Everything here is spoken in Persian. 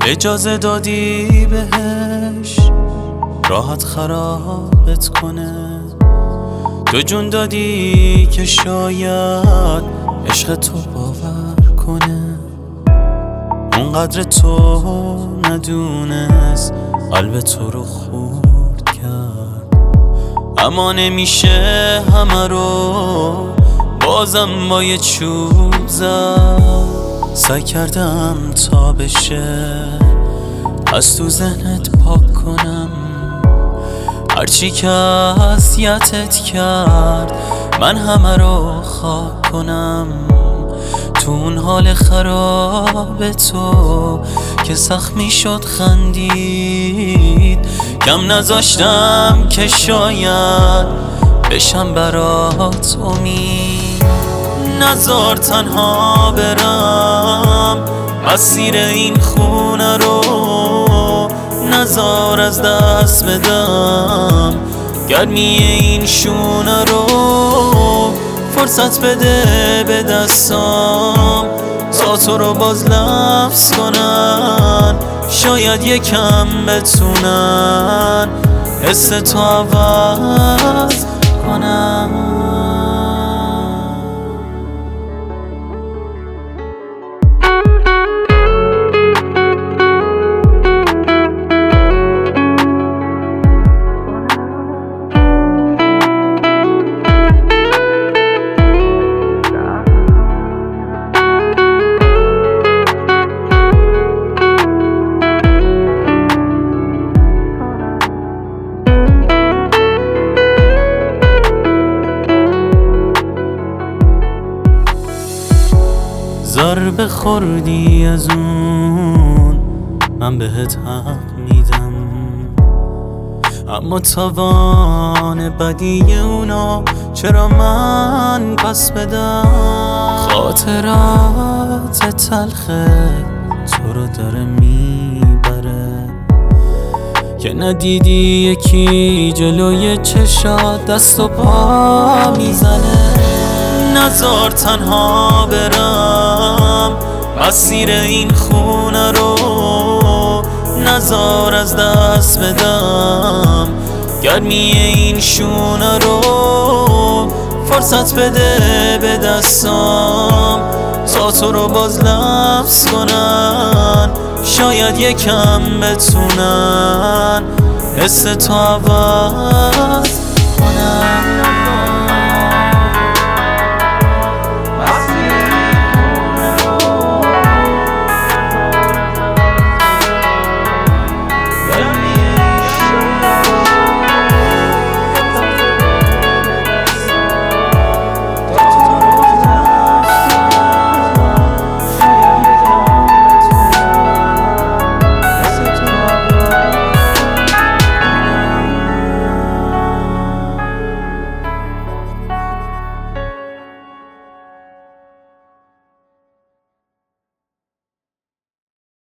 اجازه دادی بهش راحت خرابت کنه. تو جون دادی که شاید عشق تو باور کنه. اونقدر تو ندونست قلب تو رو خورد کرد، اما نمیشه همه رو بازم با یه چوب زد. سعی کردم تا بشه از تو ذهنت پاک کنم، هرچی که اذیتت کرد من همه رو خاک کنم. تو اون حال خراب تو که سخت شد خندید، کم نذاشتم که شاید بشم برات امید. نذار تنها برم مسیر این خونه رو، نذار از دست بدم گرمی این شونه رو. فرصت بده به دستام تا تو رو باز لمس کنن، شاید یکم بتونن حس تو عوض کنن. ضربه خوردی از اون من بهت حق میدم، اما تاوان بدی اونا چرا من پس بدم؟ خاطرات تلخه تو رو داره میبره که ندیدی یکی جلوی چشات دست و پا میزنه. نذار تنها برم مسیر این خونه رو، نذار از دست بدم گرمی این شونه رو. فرصت بده به دستام تا تو رو باز لمس کنن، شاید یکم بتونن حس تو عوض